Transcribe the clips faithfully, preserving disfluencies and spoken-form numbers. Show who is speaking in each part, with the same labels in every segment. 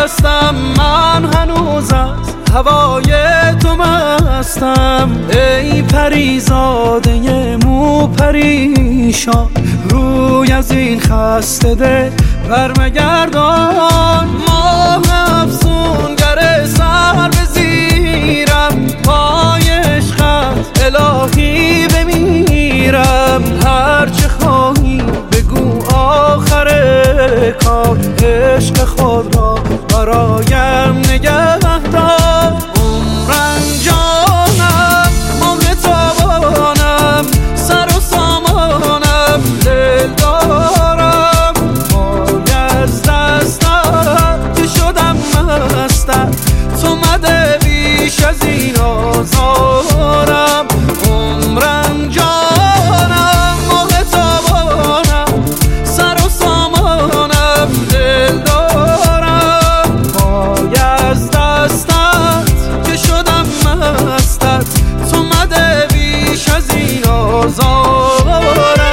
Speaker 1: هستم، من هنوز از هوای تو مستم. ای پریزاده مو پریشان، روی از این خسته دل برمگردان. ماه افسونگر سر به زیرم، پای عشقت الهی بمیرم. هرچه خواهی بگو آخر کار، عشق خود را برایم نگه دار. عمرم جانم ماه تابانم، سر و سامانم دل دارم. پای از دستم که شدم مستم، تو مده بیش از این آزارم. عمرم جانم ماه تابانم، سر و سامانم دل دارم. پای از دستت که شدم مستت، تو مده بیش از این آزارم.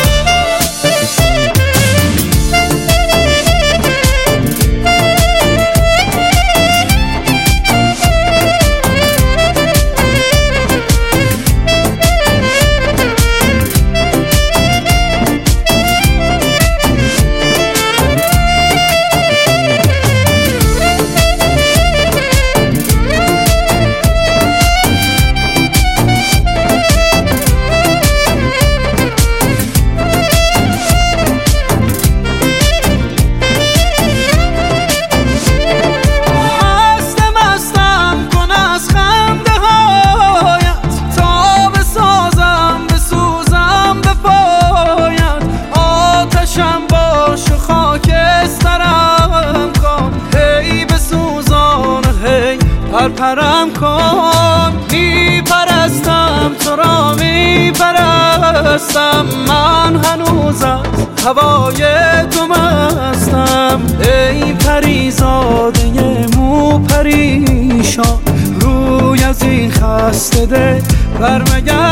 Speaker 1: پرپرم کن، میپرستم تو را میپرستم. من هنوز از هوای تو مستم. ای پریزاده مو پریشان، روی از این خسته دل برمگردان.